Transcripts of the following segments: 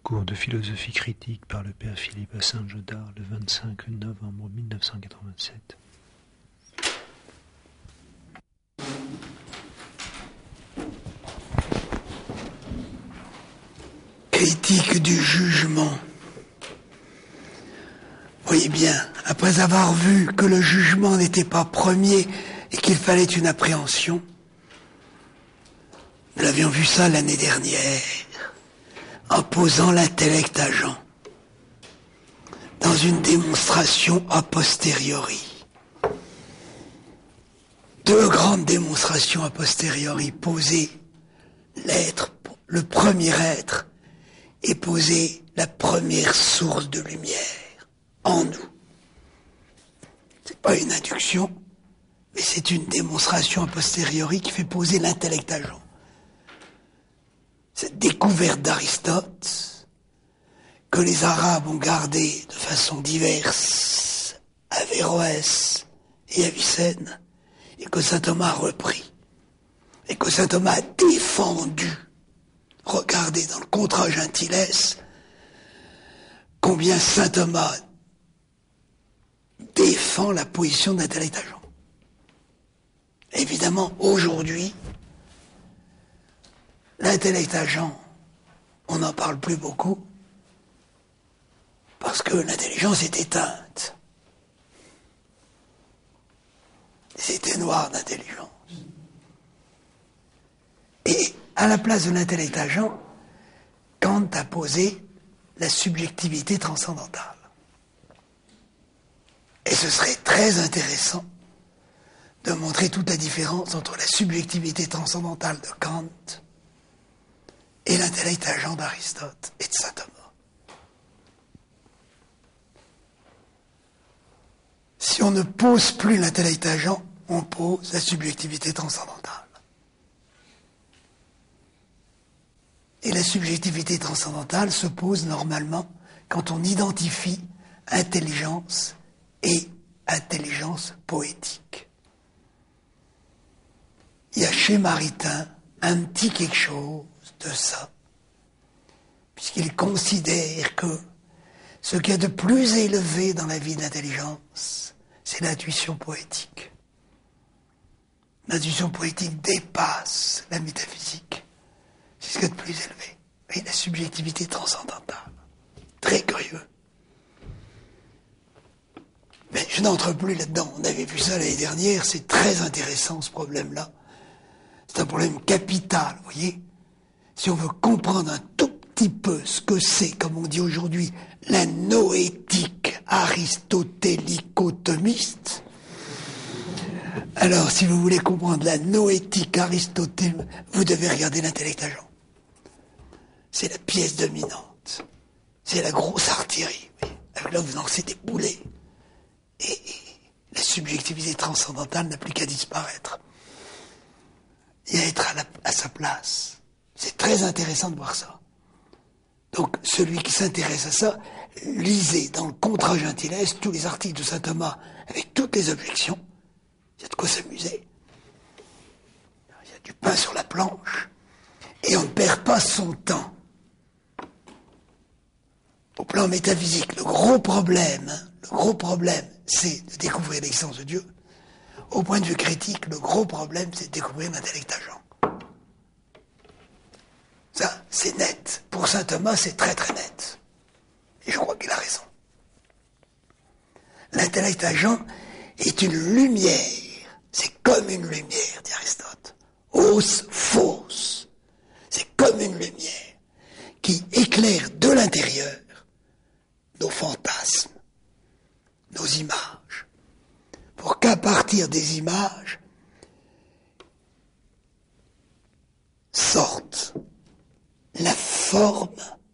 Cours de philosophie critique par le père Philippe à Saint-Gaudard le 25 novembre 1987. Critique du jugement. Voyez bien, après avoir vu que le jugement n'était pas premier et qu'il fallait une appréhension, nous l'avions vu ça l'année dernière, en posant l'intellect à Jean, dans une démonstration a posteriori. Deux grandes démonstrations a posteriori, poser l'être, le premier être, et poser la première source de lumière en nous. C'est pas une induction, mais c'est une démonstration a posteriori qui fait poser l'intellect à Jean. Cette découverte d'Aristote, que les Arabes ont gardée de façon diverse à Averroès et Avicenne, et que saint Thomas a repris, et que saint Thomas a défendu. Regardez dans le Contra Gentiles combien saint Thomas défend la position de l'intellect à Jean. Évidemment, aujourd'hui, l'intellect à Jean, on n'en parle plus beaucoup, parce que l'intelligence est éteinte. C'était noir d'intelligence. Et à la place de l'intellect à Jean, Kant a posé la subjectivité transcendantale. Et ce serait très intéressant de montrer toute la différence entre la subjectivité transcendantale de Kant et l'intellect à Jean d'Aristote et de saint Thomas. Si on ne pose plus l'intellect à Jean, on pose la subjectivité transcendantale. Et la subjectivité transcendantale se pose normalement quand on identifie intelligence et intelligence poétique. Il y a chez Maritain un petit quelque chose de ça, puisqu'il considère que ce qu'il y a de plus élevé dans la vie de l'intelligence, c'est l'intuition poétique. L'intuition poétique dépasse la métaphysique. C'est ce qu'il y a de plus élevé. Et la subjectivité transcendantale. Très curieux. Mais je n'entre plus là-dedans. On avait vu ça l'année dernière. C'est très intéressant, ce problème-là. C'est un problème capital, vous voyez. Si on veut comprendre un tout petit peu ce que c'est, comme on dit aujourd'hui, la noétique aristotélico-thomiste, alors si vous voulez comprendre la noétique aristotélique, vous devez regarder l'intellect à Jean. C'est la pièce dominante. C'est la grosse artillerie. Oui. Avec là, vous lancez des boulets. Et la subjectivité transcendantale n'a plus qu'à disparaître. Et à être à sa place. C'est très intéressant de voir ça. Donc, celui qui s'intéresse à ça, lisez dans le Contra Gentiles tous les articles de saint Thomas avec toutes les objections. Il y a de quoi s'amuser. Il y a du pain sur la planche. Et on ne perd pas son temps. Au plan métaphysique, le gros problème, c'est de découvrir l'existence de Dieu. Au point de vue critique, le gros problème, c'est de découvrir l'intellect à Jean. Ça, c'est net. Pour saint Thomas, c'est très très net. Et je crois qu'il a raison. L'intellect à Jean est une lumière. C'est comme une lumière, dit Aristote. Os fausse. C'est comme une lumière qui éclaire de l'intérieur nos fantasmes, nos images, pour qu'à partir des images sorte la forme,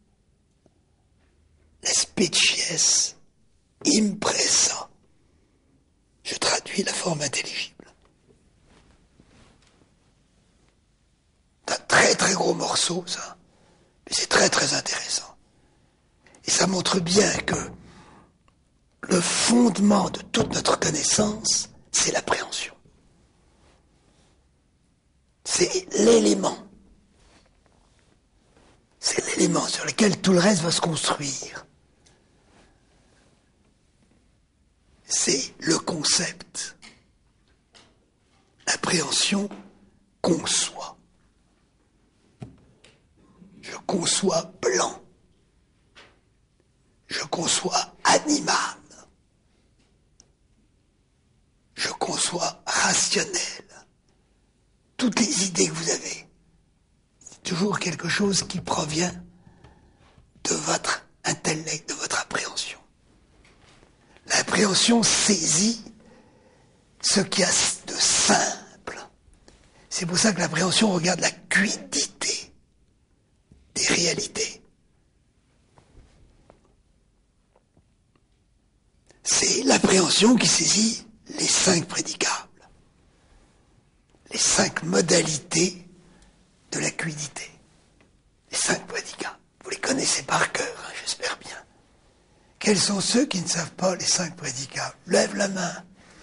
la species impressa. Je traduis la forme intelligible. C'est un très très gros morceau, ça, mais c'est très très intéressant. Et ça montre bien que le fondement de toute notre connaissance, c'est l'appréhension. C'est l'élément. C'est l'élément. l'élément sur lequel tout le reste va se construire. C'est le concept. L'appréhension conçoit. Je conçois blanc. Je conçois animal. Je conçois rationnel. Toutes les idées que vous avez, c'est toujours quelque chose qui provient de votre intellect, de votre appréhension. L'appréhension saisit ce qu'il y a de simple. C'est pour ça que l'appréhension regarde la quiddité des réalités. C'est l'appréhension qui saisit les 5 prédicables, les 5 modalités de la quiddité. Les 5 prédicables. Vous les connaissez par cœur, hein, j'espère bien. Quels sont ceux qui ne savent pas les 5 prédicables? Lève la main.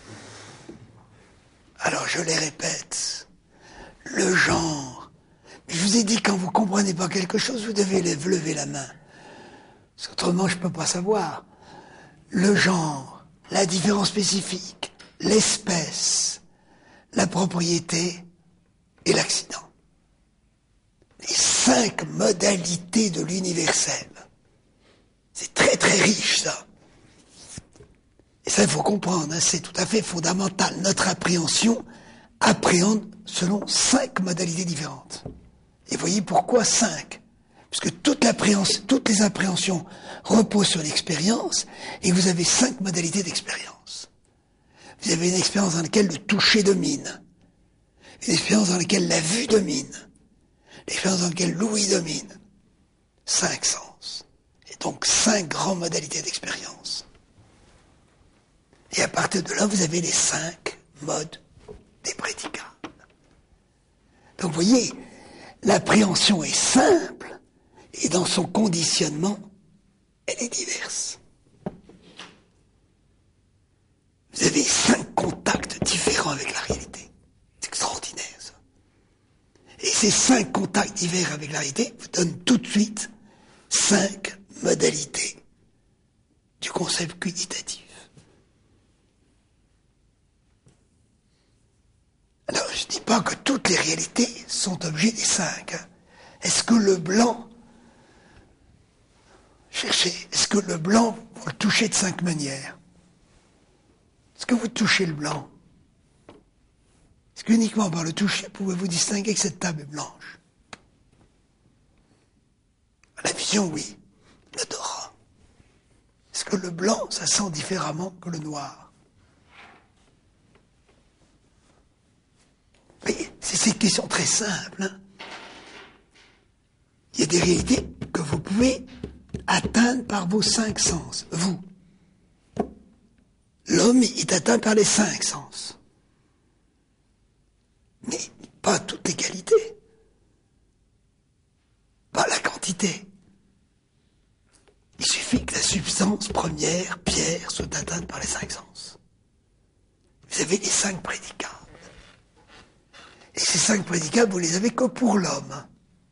Alors je les répète. Le genre. Mais je vous ai dit, quand vous ne comprenez pas quelque chose, vous devez lever la main. Parce qu'autrement, je ne peux pas savoir. Le genre, la différence spécifique, l'espèce, la propriété et l'accident. Les 5 modalités de l'universel. C'est très très riche, ça. Et ça, il faut comprendre, hein, c'est tout à fait fondamental. Notre appréhension appréhende selon 5 modalités différentes. Et voyez pourquoi 5? Puisque toutes les appréhensions reposent sur l'expérience, et vous avez 5 modalités d'expérience. Vous avez une expérience dans laquelle le toucher domine, une expérience dans laquelle la vue domine, l'expérience dans laquelle l'ouïe domine. 5 sens. Et donc 5 grandes modalités d'expérience. Et à partir de là, vous avez les 5 modes des prédicables. Donc vous voyez, l'appréhension est simple, et dans son conditionnement, elle est diverse. Vous avez 5 contacts différents avec la réalité. C'est extraordinaire, ça. Et ces 5 contacts divers avec la réalité vous donnent tout de suite 5 modalités du concept quidditatif. Alors, je ne dis pas que toutes les réalités sont objets des 5. Hein. Est-ce que le blanc, cherchez, est-ce que le blanc, vous le touchez de 5 manières? Est-ce que vous touchez le blanc? Est-ce qu'uniquement par le toucher, pouvez-vous distinguer que cette table est blanche? À la vision, oui. L'odorat. Est-ce que le blanc, ça sent différemment que le noir? Vous voyez, c'est ces questions très simples. Hein. Il y a des réalités que vous pouvez atteindre par vos 5 sens. Vous. L'homme est atteint par les 5 sens. Mais pas toute les qualités. Pas la quantité. Il suffit que la substance première, pierre, soit atteinte par les 5 sens. Vous avez les 5 prédicables. Et ces 5 prédicables, vous les avez que pour l'homme.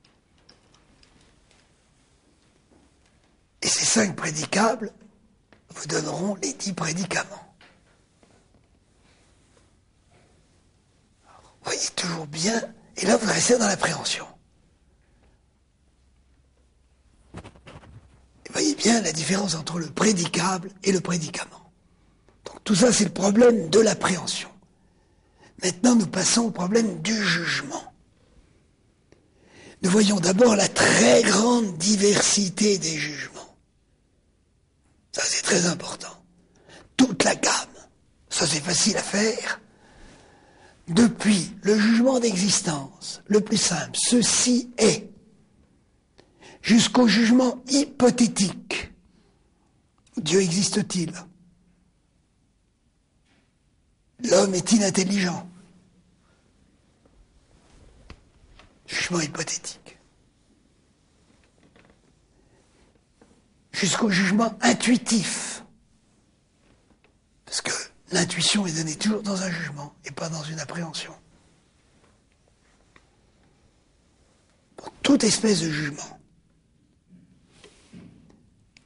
Et ces 5 prédicables vous donneront les 10 prédicaments. Vous voyez toujours bien, et là vous restez dans l'appréhension. Vous voyez bien la différence entre le prédicable et le prédicament. Donc tout ça c'est le problème de l'appréhension. Maintenant nous passons au problème du jugement. Nous voyons d'abord la très grande diversité des jugements. Ça c'est très important. Toute la gamme. Ça c'est facile à faire. Depuis le jugement d'existence, le plus simple, ceci est, jusqu'au jugement hypothétique. Dieu existe-t-il? L'homme est-il intelligent? Jugement hypothétique. Jusqu'au jugement intuitif. Parce que l'intuition est donnée toujours dans un jugement et pas dans une appréhension. Pour toute espèce de jugement.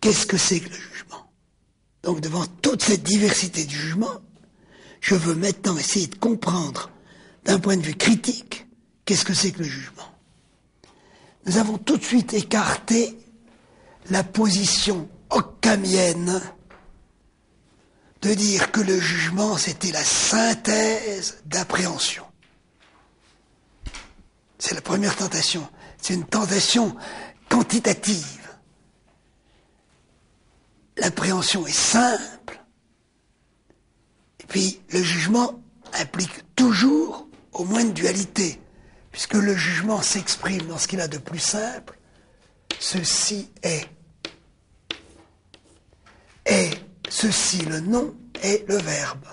qu'est-ce que c'est que le jugement? Donc devant toute cette diversité du jugement, je veux maintenant essayer de comprendre d'un point de vue critique qu'est-ce que c'est que le jugement. Nous avons tout de suite écarté la position occamienne de dire que le jugement c'était la synthèse d'appréhension. C'est la première tentation. C'est une tentation quantitative. L'appréhension est simple. Et puis, le jugement implique toujours au moins une dualité, puisque le jugement s'exprime dans ce qu'il a de plus simple. Ceci est. Et ceci, le nom, est le verbe.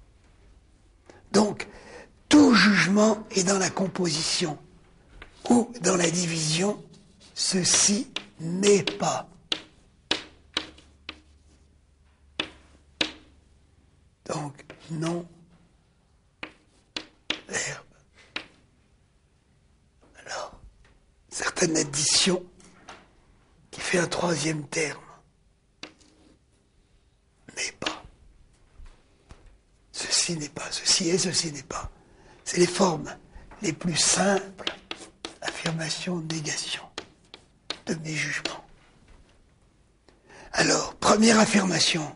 Donc, tout jugement est dans la composition ou dans la division. Ceci n'est pas. Donc, nom, verbe. Alors, certaine addition qui fait un troisième terme. N'est pas. Ceci n'est pas. Ceci est, ceci n'est pas. C'est les formes les plus simples, affirmation, négation, de mes jugements. Alors, première affirmation.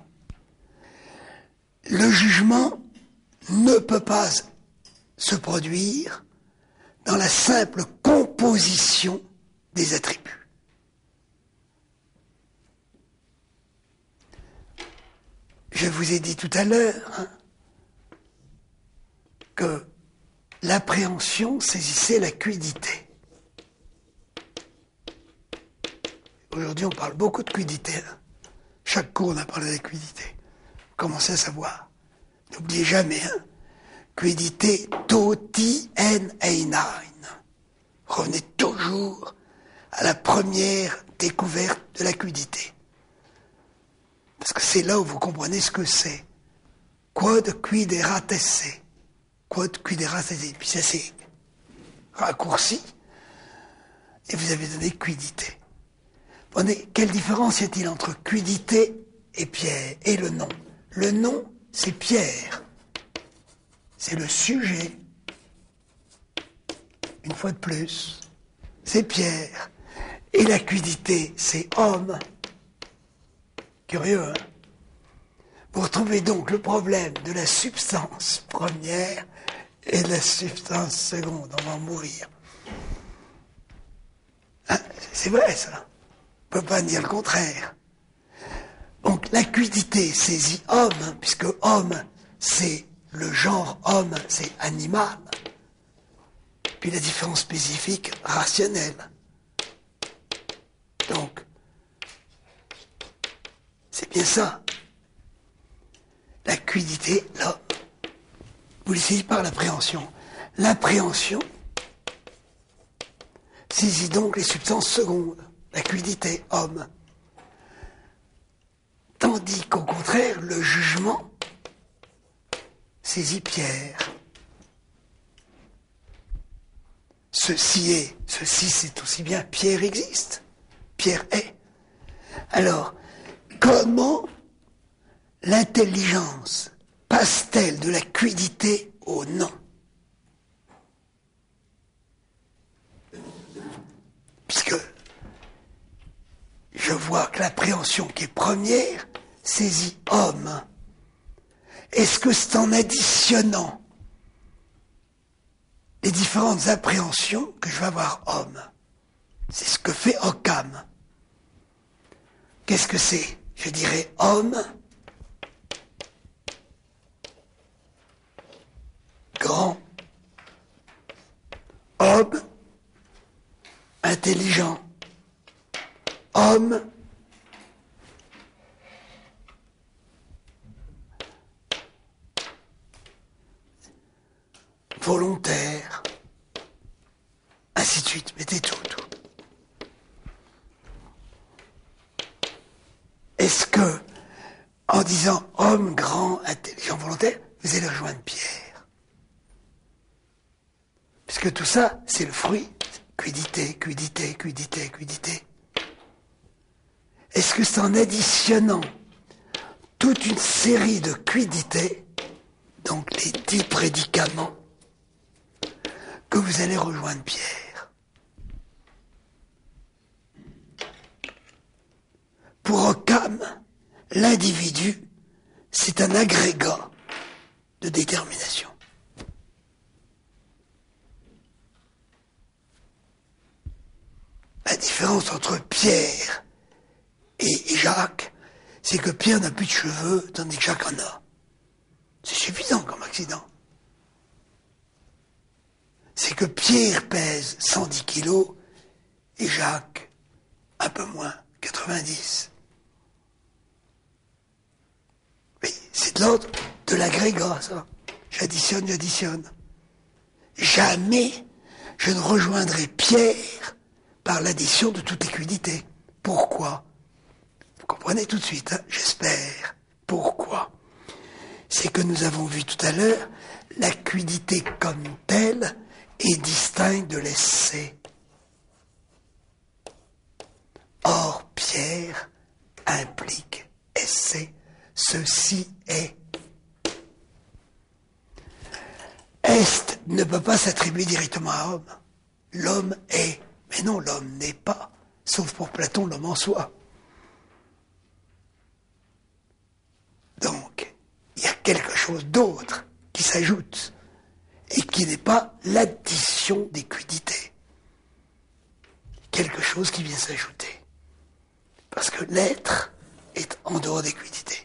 Le jugement ne peut pas se produire dans la simple composition des attributs. Je vous ai dit tout à l'heure que l'appréhension saisissait la quiddité. Aujourd'hui, on parle beaucoup de quiddité. Chaque cours, on a parlé de la quiddité. Commencez à savoir. N'oubliez jamais, quiddité toti en einein. Revenez toujours à la première découverte de la quiddité. Parce que c'est là où vous comprenez ce que c'est. Quod quiderat esse. Quod quiderat esse. Puis ça c'est raccourci. Et vous avez donné quiddité. Quelle différence y a-t-il entre quiddité et Pierre et le nom? Le nom, c'est Pierre. C'est le sujet. Une fois de plus, c'est Pierre. Et la quiddité, c'est homme. Curieux, hein? Vous retrouvez donc le problème de la substance première et de la substance seconde. On va en mourir. Hein? C'est vrai, ça. On ne peut pas dire le contraire. Donc la quiddité saisit homme, puisque homme, c'est le genre homme, c'est animal. Puis la différence spécifique, rationnelle. Donc, c'est bien ça. La quiddité, l'homme. Vous le saisissez par l'appréhension. L'appréhension saisit donc les substances secondes. La quiddité, homme. Tandis qu'au contraire, le jugement saisit Pierre. Ceci c'est aussi bien Pierre existe. Pierre est. Alors, comment l'intelligence passe-t-elle de la quiddité au nom? Puisque je vois que l'appréhension qui est première saisit homme. Est-ce que c'est en additionnant les différentes appréhensions que je vais avoir homme? C'est ce que fait Occam. Qu'est-ce que c'est? Je dirais homme, grand, homme, intelligent, homme, volontaire, ainsi de suite. Mettez tout. Est-ce que, en disant homme, grand, intelligent, volontaire, vous allez rejoindre Pierre? Puisque tout ça, c'est le fruit. Quiddité. Est-ce que c'est en additionnant toute une série de quidités, donc les 10 prédicaments, que vous allez rejoindre Pierre? Pour Occam, l'individu, c'est un agrégat de détermination. La différence entre Pierre et Jacques, c'est que Pierre n'a plus de cheveux, tandis que Jacques en a. C'est suffisant comme accident. C'est que Pierre pèse 110 kilos et Jacques un peu moins, 90. Mais c'est de l'ordre de l'agrégat, ça. J'additionne. Jamais je ne rejoindrai Pierre par l'addition de toute liquidité. Pourquoi? Vous comprenez tout de suite, hein, j'espère. Pourquoi? C'est que nous avons vu tout à l'heure, la quiddité comme telle est distincte de l'essai. Or, Pierre implique essai. Ceci est. Est ne peut pas s'attribuer directement à homme. L'homme est. Mais non, l'homme n'est pas. Sauf pour Platon, l'homme en soi. Donc, il y a quelque chose d'autre qui s'ajoute et qui n'est pas l'addition des quiddités. Quelque chose qui vient s'ajouter. Parce que l'être est en dehors des quiddités.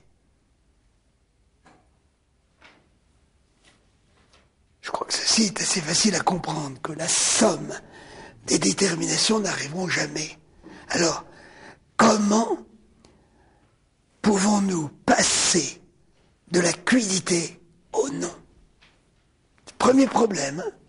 Je crois que ceci est assez facile à comprendre, que la somme des déterminations n'arriveront jamais. Alors, comment pouvons-nous passer de la quiddité au non? Premier problème, hein,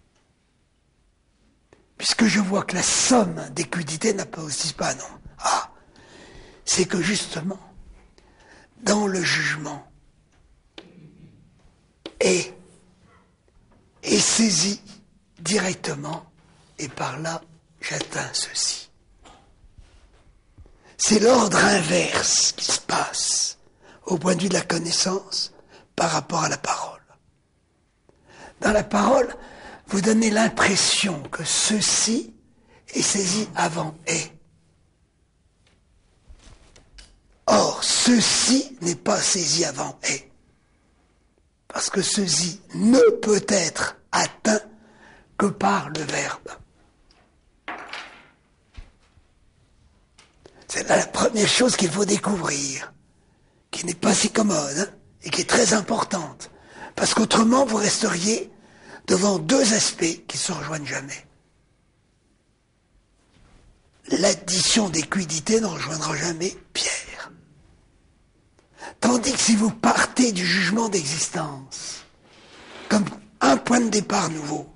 puisque je vois que la somme des quiddités n'appaussise pas non. Ah, c'est que justement, dans le jugement, est saisi directement, et par là, j'atteins ceci. C'est l'ordre inverse qui se passe, au point de vue de la connaissance, par rapport à la parole. Dans la parole, vous donnez l'impression que ceci est saisi avant est. Or, ceci n'est pas saisi avant est. Parce que ceci ne peut être atteint que par le verbe. C'est la première chose qu'il faut découvrir, qui n'est pas si commode, hein, et qui est très importante. Parce qu'autrement, vous resteriez devant deux aspects qui ne se rejoignent jamais. L'addition des quiddités ne rejoindra jamais Pierre. Tandis que si vous partez du jugement d'existence, comme un point de départ nouveau,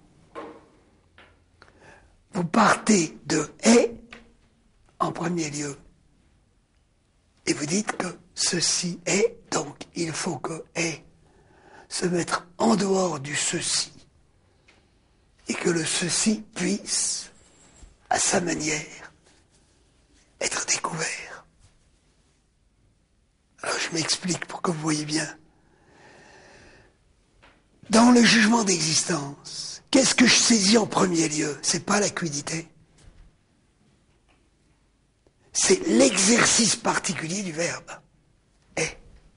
vous partez de « est » en premier lieu, et vous dites que ceci est, donc il faut que « est » se mettre en dehors du ceci, et que le ceci puisse, à sa manière, être découvert. Alors je m'explique pour que vous voyez bien. Dans le jugement d'existence, qu'est-ce que je saisis en premier lieu? C'est pas la quiddité. C'est l'exercice particulier du verbe. Est.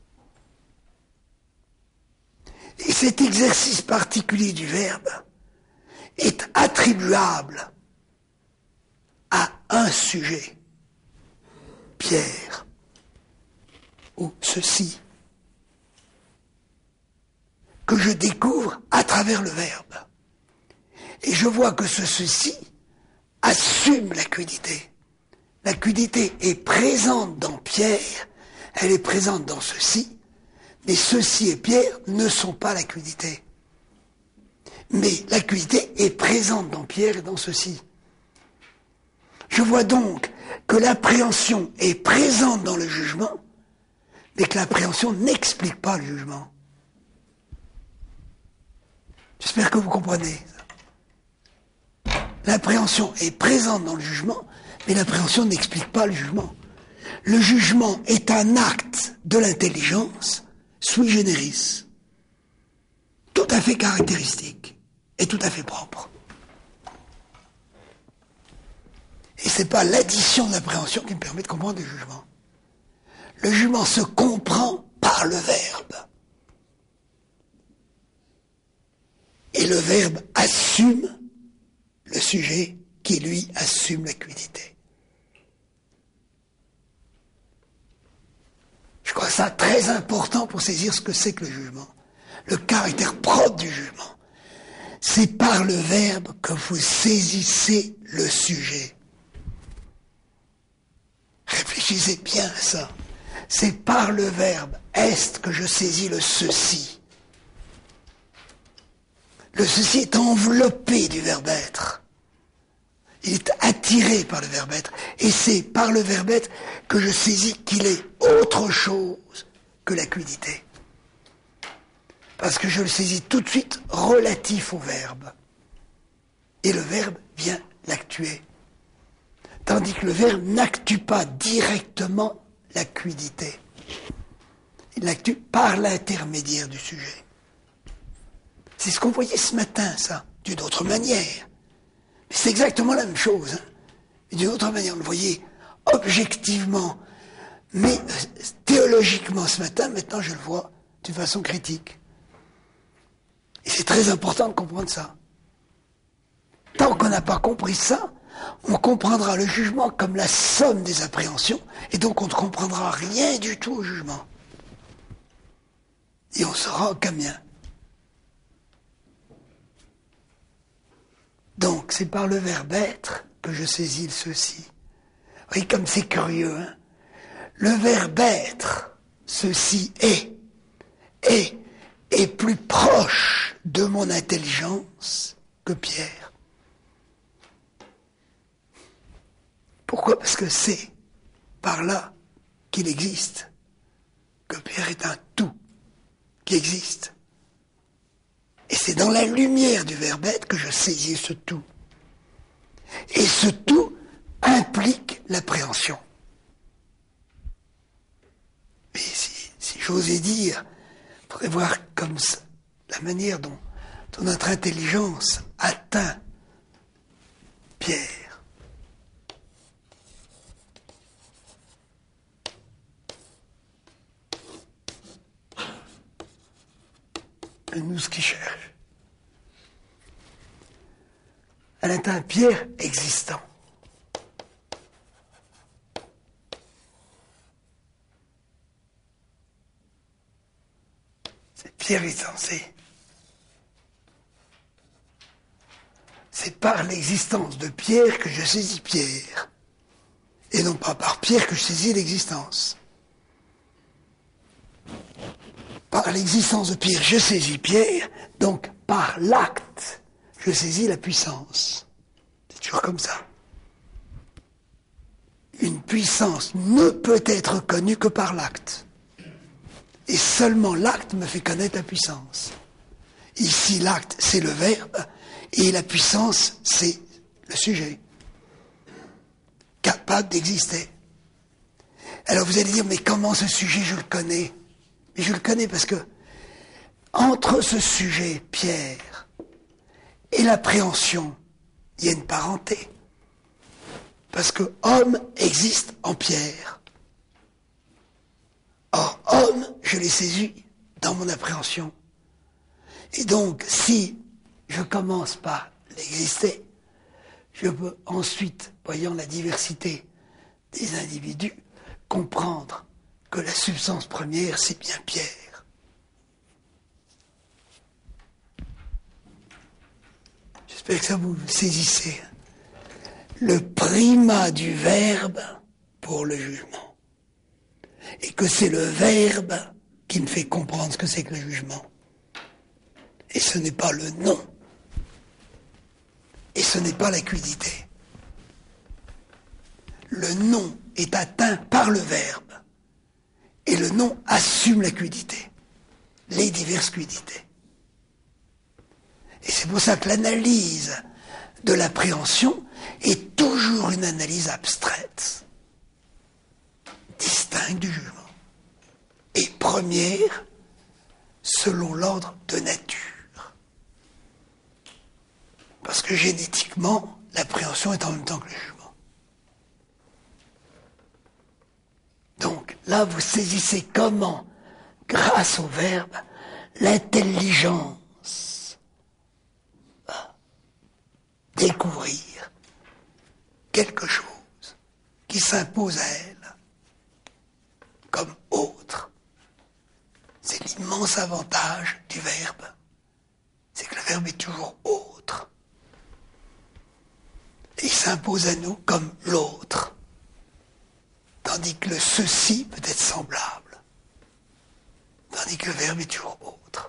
Et cet exercice particulier du verbe est attribuable à un sujet, Pierre, ou ceci, que je découvre à travers le verbe. Et je vois que ce ceci assume la quiddité. La quiddité est présente dans Pierre, elle est présente dans ceci, mais ceci et Pierre ne sont pas la quiddité. Mais la quiddité est présente dans Pierre et dans ceci. Je vois donc que l'appréhension est présente dans le jugement, mais que l'appréhension n'explique pas le jugement. J'espère que vous comprenez. L'appréhension est présente dans le jugement, mais l'appréhension n'explique pas le jugement. Le jugement est un acte de l'intelligence sui generis, tout à fait caractéristique et tout à fait propre. Et c'est pas l'addition de l'appréhension qui me permet de comprendre le jugement. Le jugement se comprend par le verbe. Et le verbe assume le sujet qui, lui, assume l'acuité. Je crois ça très important pour saisir ce que c'est que le jugement. Le caractère propre du jugement. C'est par le verbe que vous saisissez le sujet. Réfléchissez bien à ça. C'est par le verbe est que je saisis le ceci. Le ceci est enveloppé du verbe être. Il est attiré par le verbe être. Et c'est par le verbe être que je saisis qu'il est autre chose que l'acuité. Parce que je le saisis tout de suite relatif au verbe. Et le verbe vient l'actuer. Tandis que le verbe n'actue pas directement l'acuité. Il l'actue par l'intermédiaire du sujet. C'est ce qu'on voyait ce matin, ça, d'une autre manière. Mais c'est exactement la même chose. Hein. Mais d'une autre manière, on le voyait objectivement, mais théologiquement ce matin, maintenant je le vois d'une façon critique. Et c'est très important de comprendre ça. Tant qu'on n'a pas compris ça, on comprendra le jugement comme la somme des appréhensions, et donc on ne comprendra rien du tout au jugement. Et on sera au camion. Donc, c'est par le verbe être que je saisis le ceci. Vous voyez comme c'est curieux, hein? Le verbe être, ceci est plus proche de mon intelligence que Pierre. Pourquoi? Parce que c'est par là qu'il existe, que Pierre est un tout qui existe. Et c'est dans la lumière du verbe être que je saisis ce tout. Et ce tout implique l'appréhension. Mais si j'osais dire, il faudrait voir comme ça, la manière dont notre intelligence atteint Pierre. Nous ce qui cherche. Elle atteint Pierre existant. C'est Pierre existencé. C'est par l'existence de Pierre que je saisis Pierre. Et non pas par Pierre que je saisis l'existence. Par l'existence de Pierre, je saisis Pierre, donc par l'acte, je saisis la puissance. C'est toujours comme ça. Une puissance ne peut être connue que par l'acte. Et seulement l'acte me fait connaître la puissance. Ici, l'acte, c'est le verbe, et la puissance, c'est le sujet. Capable d'exister. Alors vous allez dire, mais comment ce sujet, je le connais? Mais je le connais parce que entre ce sujet, Pierre, et l'appréhension, il y a une parenté. Parce que homme existe en Pierre. Or, homme, je l'ai saisi dans mon appréhension. Et donc, si je commence par l'exister, je peux ensuite, voyant la diversité des individus, comprendre que la substance première, c'est bien Pierre. J'espère que ça vous saisissez. Le primat du verbe pour le jugement. Et que c'est le verbe qui me fait comprendre ce que c'est que le jugement. Et ce n'est pas le nom. Et ce n'est pas l'acuité. Le nom est atteint par le verbe. Et le nom assume l'acuité, les diverses cuidités. Et c'est pour ça que l'analyse de l'appréhension est toujours une analyse abstraite. distingue du jugement. Et première, selon l'ordre de nature. Parce que génétiquement, l'appréhension est en même temps que le jugement. Donc là, vous saisissez comment, grâce au verbe, l'intelligence va découvrir quelque chose qui s'impose à elle comme autre. C'est l'immense avantage du verbe. C'est que le verbe est toujours autre. Et il s'impose à nous comme l'autre. Tandis que le ceci peut être semblable. Tandis que le verbe est toujours autre.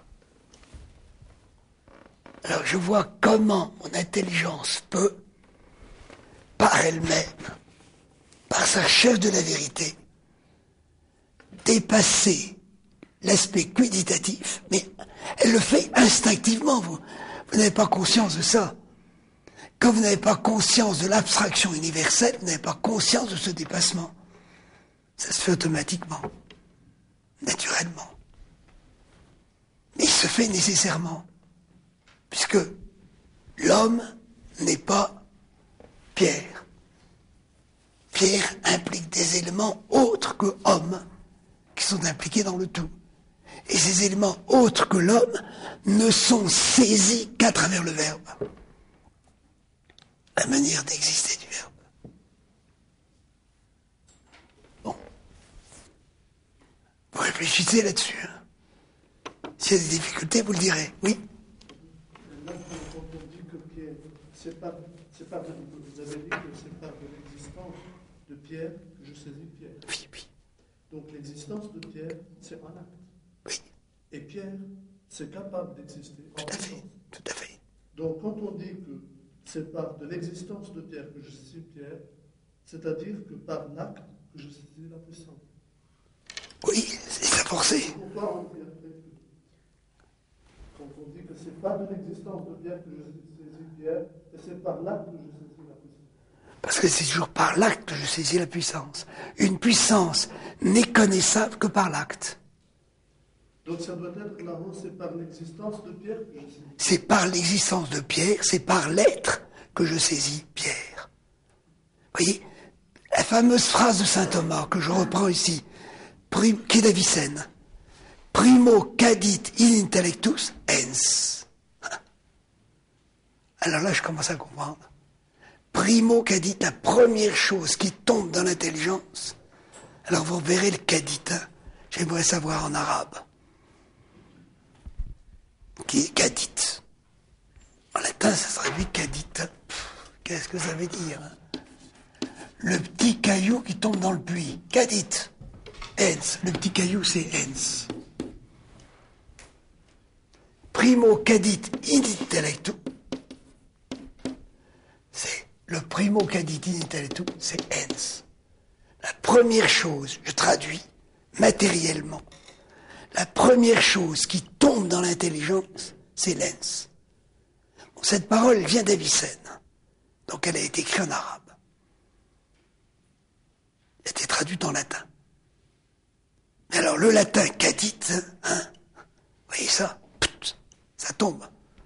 Alors je vois comment mon intelligence peut, par elle-même, par sa recherche de la vérité, dépasser l'aspect quantitatif, mais elle le fait instinctivement, vous n'avez pas conscience de ça. Quand vous n'avez pas conscience de l'abstraction universelle, vous n'avez pas conscience de ce dépassement. Ça se fait automatiquement, naturellement. Mais il se fait nécessairement, puisque l'homme n'est pas Pierre. Pierre implique des éléments autres que homme, qui sont impliqués dans le tout. Et ces éléments autres que l'homme ne sont saisis qu'à travers le verbe. La manière d'exister du verbe. Bon. Vous réfléchissez là-dessus. Hein. S'il y a des difficultés, vous le direz. Oui. Là, quand on dit que Pierre, vous avez dit que c'est par de l'existence de Pierre que je saisis Pierre. Oui, oui. Donc l'existence de Pierre, c'est un acte. Oui. Et Pierre, c'est capable d'exister en Tout à fait. puissance. Tout à fait. Donc quand on dit que c'est par de l'existence de Pierre que je saisis Pierre, c'est-à-dire que par l'acte que je saisis la puissance. Oui, c'est sa forcée. Pourquoi on dit après que quand on dit que c'est pas de l'existence de Pierre que je saisis Pierre, et c'est par l'acte que je saisis la puissance. Parce que c'est toujours par l'acte que je saisis la puissance. Une puissance n'est connaissable que par l'acte. Donc ça doit être là-haut, c'est par l'existence de Pierre que je saisis. C'est par l'existence de Pierre, c'est par l'être que je saisis Pierre. Vous voyez, la fameuse phrase de saint Thomas que je reprends ici, qui est d'Avicenne. Primo cadit in intellectus ens. Alors là, je commence à comprendre. Primo cadit, la première chose qui tombe dans l'intelligence. Alors vous verrez le cadit, hein. J'aimerais savoir en arabe. Qui est cadit. En latin, ça se traduit cadit. Qu'est-ce que ça veut dire, hein? Le petit caillou qui tombe dans le puits. Cadit. Ens. Le petit caillou, c'est ens. Primo cadit in intellectu. C'est le primo cadit in intellectu, c'est ens. La première chose, je traduis matériellement, la première chose qui tombe dans l'intelligence, c'est l'ens. Bon, cette parole vient d'Avicenne, donc elle a été écrite en arabe. Elle a été traduite en latin. Mais alors le latin cadit, hein, vous voyez ça, ça tombe.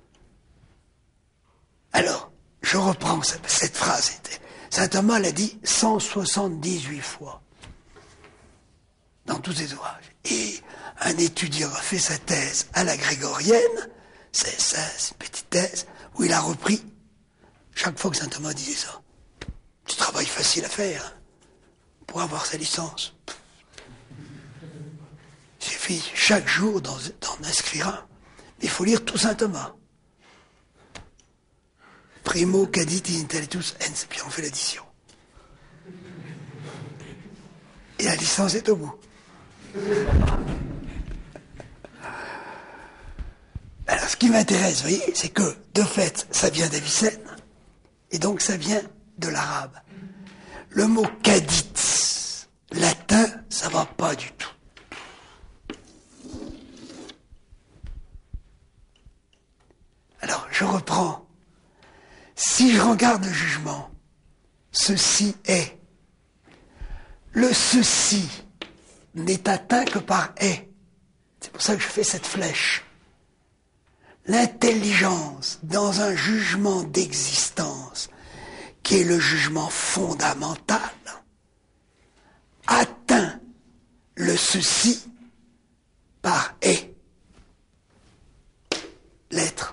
Alors, je reprends cette phrase. Saint Thomas l'a dit 178 fois dans tous ses ouvrages. Et un étudiant a fait sa thèse à la grégorienne, c'est une petite thèse, où il a repris chaque fois que Saint Thomas disait ça. C'est un travail facile à faire, hein, pour avoir sa licence. Il suffit chaque jour d'en inscrire un. Mais il faut lire tout Saint Thomas. Primo cadit in intellectus ens, puis on fait l'addition. Et la licence est au bout. Alors ce qui m'intéresse, vous voyez, c'est que, de fait, ça vient d'Avicenne, et donc ça vient de l'arabe. Le mot cadit, latin, ça va pas du tout. Alors, je reprends. Si je regarde le jugement, ceci est. Le ceci n'est atteint que par est. C'est pour ça que je fais cette flèche. L'intelligence, dans un jugement d'existence, qui est le jugement fondamental, atteint le ceci par est. L'être.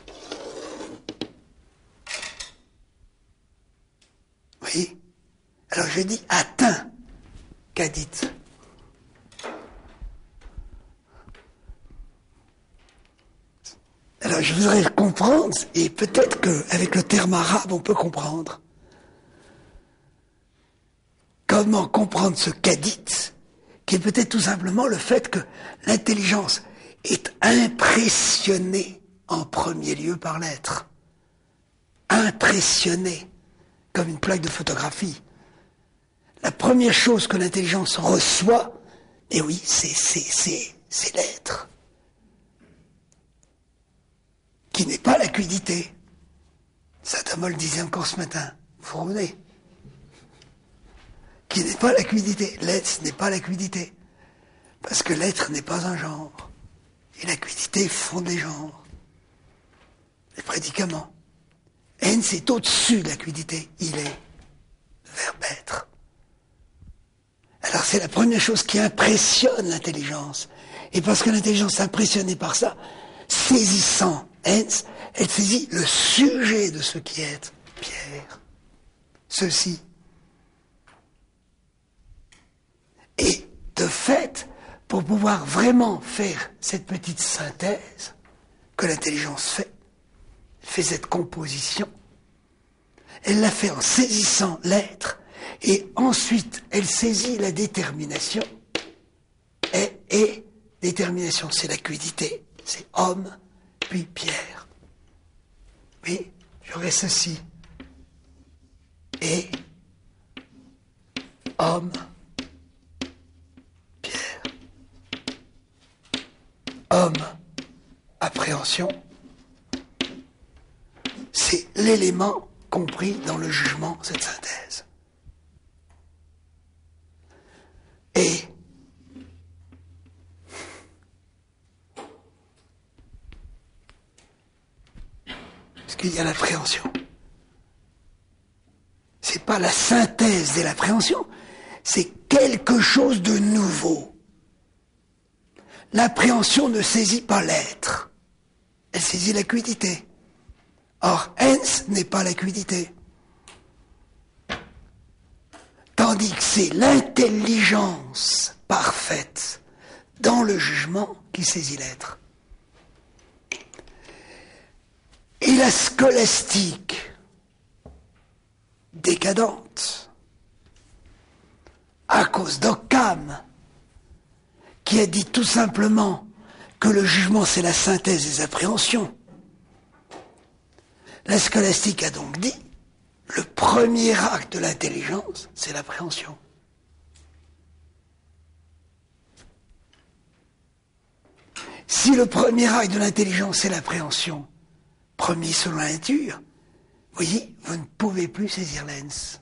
Vous voyez? Alors je dis atteint, qu'adit. Alors je voudrais comprendre, et peut-être qu'avec le terme arabe on peut comprendre. Comment comprendre ce qu'adit, qui est peut-être tout simplement le fait que l'intelligence est impressionnée en premier lieu par l'être. Impressionnée, comme une plaque de photographie. La première chose que l'intelligence reçoit, et oui, c'est l'être. Qui n'est pas l'acuité. Saint-Thomas le disait encore ce matin. Vous vous revenez? Qui n'est pas l'acuité. L'être, ce n'est pas l'acuité. Parce que l'être n'est pas un genre. Et l'acuité font des genres. Les prédicaments. Hens est au-dessus de l'acuité. Il est verbe être. Alors c'est la première chose qui impressionne l'intelligence. Et parce que l'intelligence est impressionnée par ça, saisissant Hens, elle saisit le sujet de ce qui est Pierre. Ceci. Et de fait, pour pouvoir vraiment faire cette petite synthèse que l'intelligence fait cette composition, elle la fait en saisissant l'être, et ensuite elle saisit la détermination, et détermination c'est l'acuité, c'est homme, puis Pierre. Oui, j'aurais ceci. Et homme, Pierre. Homme, appréhension. C'est l'élément compris dans le jugement, cette synthèse. Et parce qu'il y a l'appréhension. C'est pas la synthèse de l'appréhension, c'est quelque chose de nouveau. L'appréhension ne saisit pas l'être, elle saisit l'acuité. Or, Hens n'est pas l'acuité. Tandis que c'est l'intelligence parfaite dans le jugement qui saisit l'être. Et la scolastique décadente, à cause d'Occam, qui a dit tout simplement que le jugement c'est la synthèse des appréhensions. La scolastique a donc dit, le premier acte de l'intelligence, c'est l'appréhension. Si le premier acte de l'intelligence, c'est l'appréhension, premier selon la nature, vous voyez, vous ne pouvez plus saisir l'ens.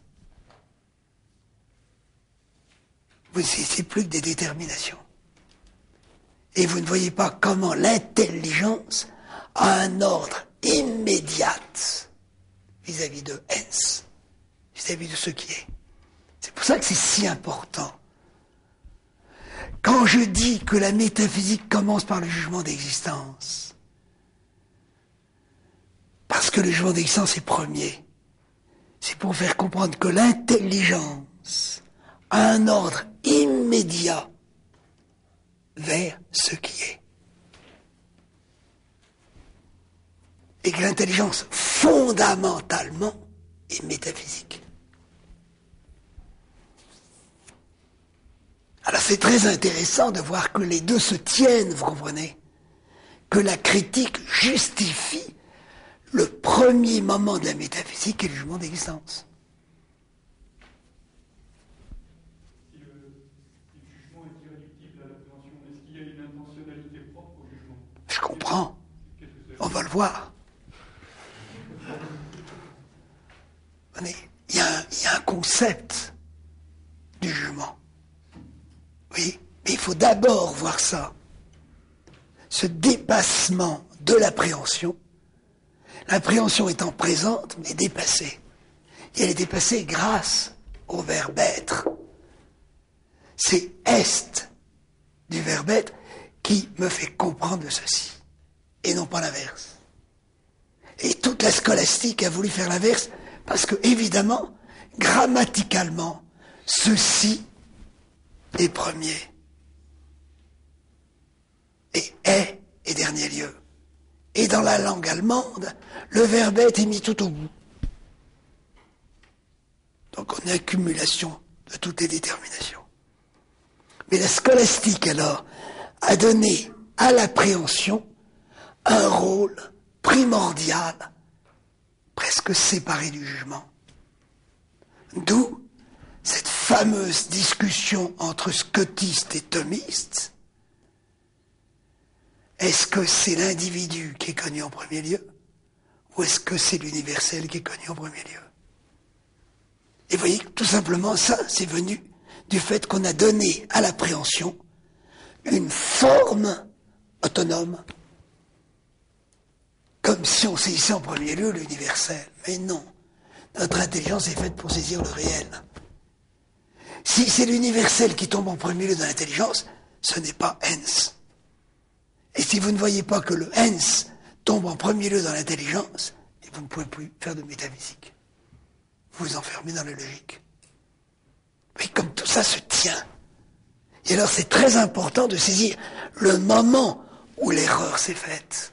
Vous ne saisissez plus que des déterminations. Et vous ne voyez pas comment l'intelligence a un ordre immédiat vis-à-vis de Hens, vis-à-vis de ce qui est. C'est pour ça que c'est si important. Quand je dis que la métaphysique commence par le jugement d'existence, parce que le jugement d'existence est premier, c'est pour faire comprendre que l'intelligence a un ordre immédiat vers ce qui est. Et que l'intelligence, fondamentalement, est métaphysique. Alors c'est très intéressant de voir que les deux se tiennent, vous comprenez? Que la critique justifie le premier moment de la métaphysique et le jugement d'existence. Si le jugement est irréductible à l'appréhension, est-ce qu'il y a une intentionnalité propre au jugement? Je comprends. On va le voir. Il y a un concept du jugement. Oui, mais il faut d'abord voir ça. Ce dépassement de l'appréhension, l'appréhension étant présente, mais dépassée. Et elle est dépassée grâce au verbe être. C'est est du verbe être qui me fait comprendre ceci, et non pas l'inverse. Et toute la scolastique a voulu faire l'inverse, parce que, évidemment, grammaticalement, ceci est premier. Et est dernier lieu. Et dans la langue allemande, le verbe être est mis tout au bout. Donc on est accumulation de toutes les déterminations. Mais la scolastique, alors, a donné à l'appréhension un rôle primordial, presque séparé du jugement. D'où cette fameuse discussion entre scotistes et thomistes. Est-ce que c'est l'individu qui est connu en premier lieu, ou est-ce que c'est l'universel qui est connu en premier lieu? Et vous voyez que tout simplement ça, c'est venu du fait qu'on a donné à l'appréhension une forme autonome, comme si on saisissait en premier lieu l'universel. Mais non, notre intelligence est faite pour saisir le réel. Si c'est l'universel qui tombe en premier lieu dans l'intelligence, ce n'est pas ens. Et si vous ne voyez pas que le ens tombe en premier lieu dans l'intelligence, vous ne pouvez plus faire de métaphysique. Vous vous enfermez dans la logique. Mais comme tout ça se tient, et alors c'est très important de saisir le moment où l'erreur s'est faite.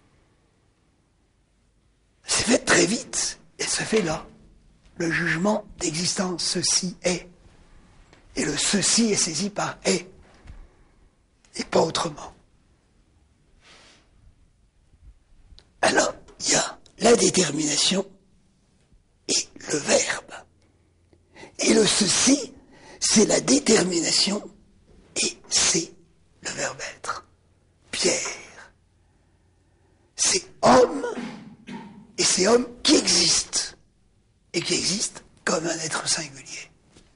C'est fait très vite, et se fait là. Le jugement d'existence, ceci est. Et le ceci est saisi par est, et pas autrement. Alors, il y a la détermination et le verbe. Et le ceci, c'est la détermination et c'est le verbe être. Pierre. C'est homme, et c'est homme qui existe. Et qui existe comme un être singulier.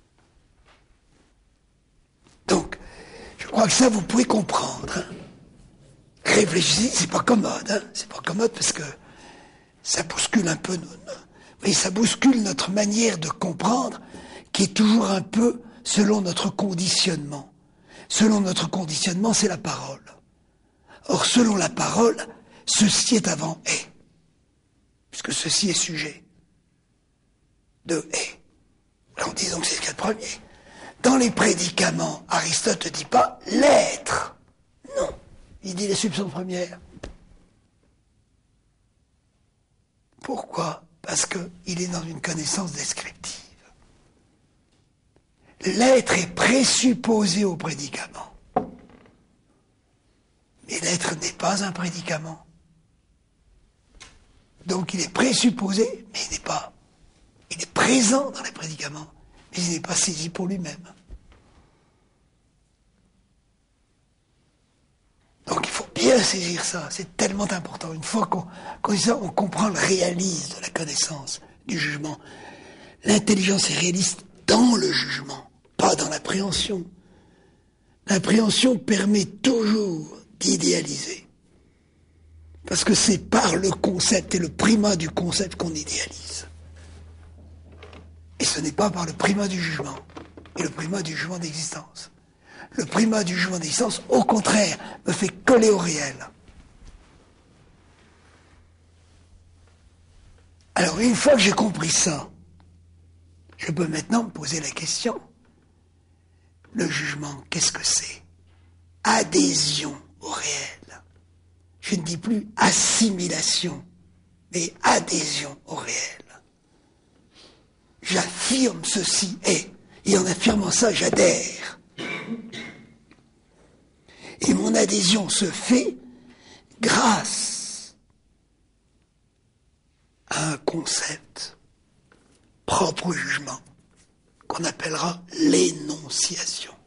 Donc, je crois que ça, vous pouvez comprendre. Hein. Réfléchissez, c'est pas commode, hein. C'est pas commode parce que ça bouscule un peu, mais ça bouscule notre manière de comprendre, qui est toujours un peu selon notre conditionnement. Selon notre conditionnement, c'est la parole. Or, selon la parole, ceci est avant est, puisque ceci est sujet de est. Alors, disons que c'est ce qu'il y a de premier. Dans les prédicaments, Aristote ne dit pas l'être. Non. Il dit les substances premières. Pourquoi? Parce qu'il est dans une connaissance descriptive. L'être est présupposé au prédicament. Mais l'être n'est pas un prédicament. Donc il est présupposé, mais il n'est pas. Il est présent dans les prédicaments, mais il n'est pas saisi pour lui-même. Donc il faut bien saisir ça, c'est tellement important. Une fois qu'on dit ça, on comprend le réalisme de la connaissance, du jugement. L'intelligence est réaliste dans le jugement, pas dans l'appréhension. L'appréhension permet toujours d'idéaliser. Parce que c'est par le concept et le primat du concept qu'on idéalise. Et ce n'est pas par le primat du jugement, et le primat du jugement d'existence. Le primat du jugement d'existence, au contraire, me fait coller au réel. Alors, une fois que j'ai compris ça, je peux maintenant me poser la question. Le jugement, qu'est-ce que c'est? Adhésion au réel. Je ne dis plus assimilation, mais adhésion au réel. J'affirme ceci est, et en affirmant ça, j'adhère. Et mon adhésion se fait grâce à un concept propre au jugement, qu'on appellera l'énonciation.